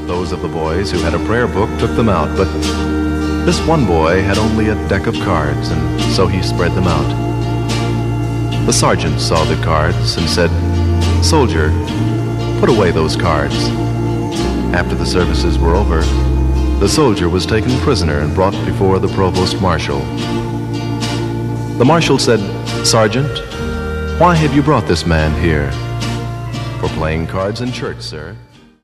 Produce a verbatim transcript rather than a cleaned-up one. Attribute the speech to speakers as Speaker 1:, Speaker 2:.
Speaker 1: Those of the boys who had a prayer book took them out, but this one boy had only a deck of cards, and so he spread them out. The sergeant saw the cards and said, "Soldier, put away those cards." After the services were over, the soldier was taken prisoner and brought before the provost marshal. The marshal said, "Sergeant, why have you brought this man here?" "For playing cards in church, sir."